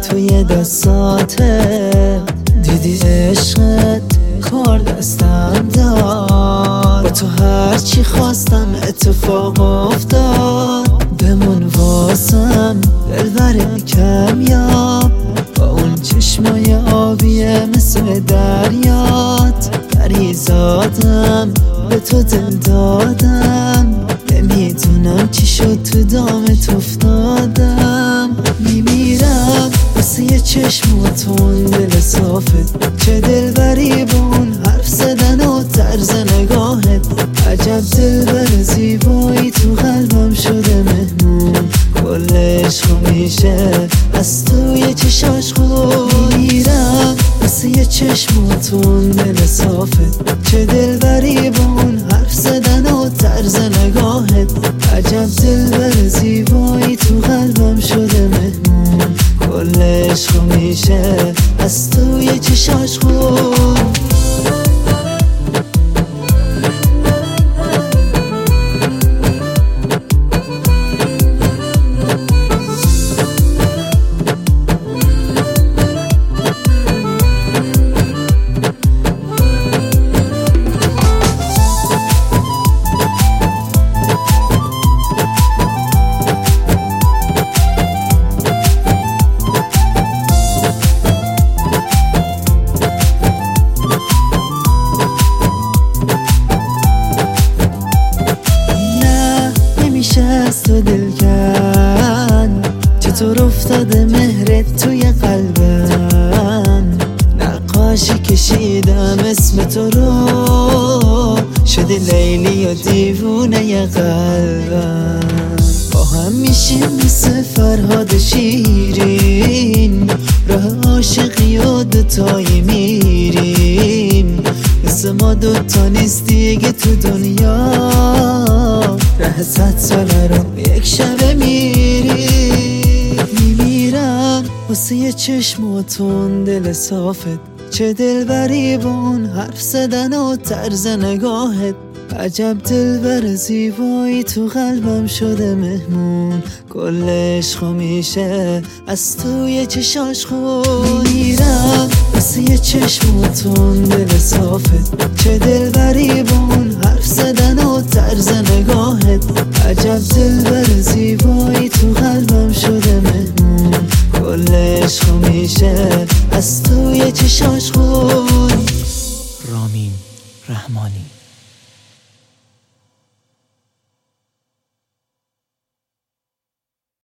توی دستاته، دیدی عشقت کار دستم داد، با تو هرچی خواستم اتفاق افتاد. بمون واسم دلبر کمیاب، با اون چشمای آبیه مثل دریات. پریزادم به تو دل دادم، نمیدونم چی شد تو دامت افتادم. میمیرم واسه یه چشماتون دل صافت، چه دلبری با اون حرف زدن و طرز نگاهت. عجب دلبر زیبایی تو قلبم شده مهمون، کل عشق میشه از توی چشاش خود. میمیرم واسه یه چشماتون دل صافت، چه دلبری با اون حرف زدن و طرز نگاهت. عجب دلبر زیبایی تو قلبم شده مهمون، کل عشق میشه از توی چشاش خود. از تو دل کن، چطور افتاده مهرت توی قلبم. نقاشی کشیدم اسم تو رو، شده لیلی و دیوونه قلبم. با هم میشیم مثل فرهاد شیرین، راه عاشقی و دوتایی میریم. مثل ما دوتا نیست دیگه تو دنیا، ره 100 ساله رو یک شبه میری. میمیرم واسه یه چشماتون دل صافت، چه دلبری با اون حرف زدن و طرز نگاهت. عجب دلبر زیبایی تو قلبم شده مهمون، کل عشق میشه از توی چشاش خود. میرم واسه یه چشماتون دل صافت، چه دلبری با اون حرف زدن و طرز نگاهت. عجب دلبر زیبایی تو قلبم شده مهمون، کل عشق میشه از توی چشاش خود. رامین رحمانی.